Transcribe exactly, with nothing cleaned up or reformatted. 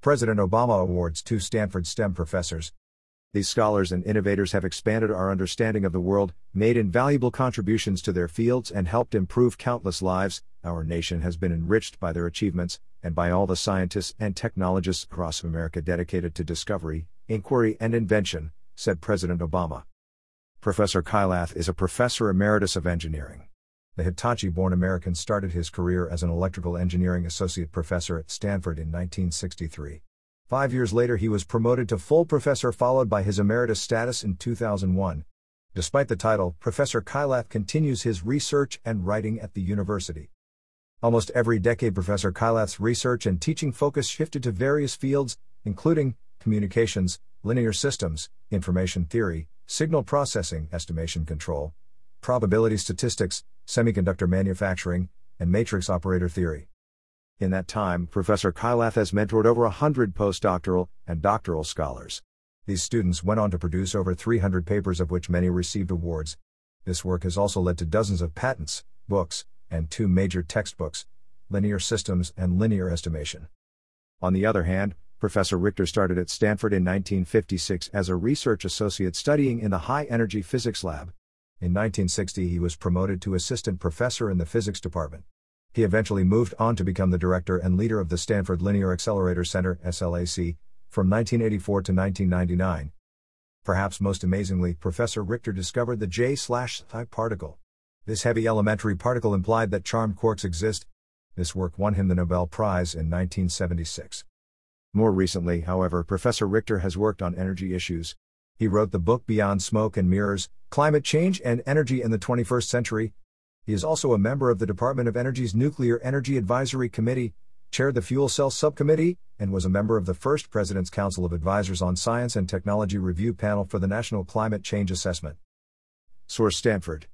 President Obama awards two Stanford STEM professors. These scholars and innovators have expanded our understanding of the world, made invaluable contributions to their fields, and helped improve countless lives. Our nation has been enriched by their achievements, and by all the scientists and technologists across America dedicated to discovery, inquiry, and invention, said President Obama. Professor Kailath is a professor emeritus of engineering. The Hitachi-born American started his career as an electrical engineering associate professor at Stanford in nineteen sixty-three. Five years later he was promoted to full professor, followed by his emeritus status in two thousand one. Despite the title, Professor Kailath continues his research and writing at the university. Almost every decade Professor Kailath's research and teaching focus shifted to various fields, including communications, linear systems, information theory, signal processing, estimation control, probability statistics, semiconductor manufacturing, and matrix operator theory. In that time, Professor Kailath has mentored over a hundred postdoctoral and doctoral scholars. These students went on to produce over three hundred papers, of which many received awards. This work has also led to dozens of patents, books, and two major textbooks, Linear Systems and Linear Estimation. On the other hand, Professor Richter started at Stanford in nineteen fifty-six as a research associate studying in the High Energy Physics Lab. In nineteen sixty he was promoted to assistant professor in the physics department. He eventually moved on to become the director and leader of the Stanford Linear Accelerator Center, S L A C, from nineteen eighty-four to nineteen ninety-nine. Perhaps most amazingly, Professor Richter discovered the J/Psi particle. This heavy elementary particle implied that charmed quarks exist. This work won him the Nobel Prize in nineteen seventy-six. More recently, however, Professor Richter has worked on energy issues. He wrote the book Beyond Smoke and Mirrors, Climate Change and Energy in the twenty-first Century. He is also a member of the Department of Energy's Nuclear Energy Advisory Committee, chaired the Fuel Cell Subcommittee, and was a member of the first President's Council of Advisors on Science and Technology Review Panel for the National Climate Change Assessment. Source: Stanford.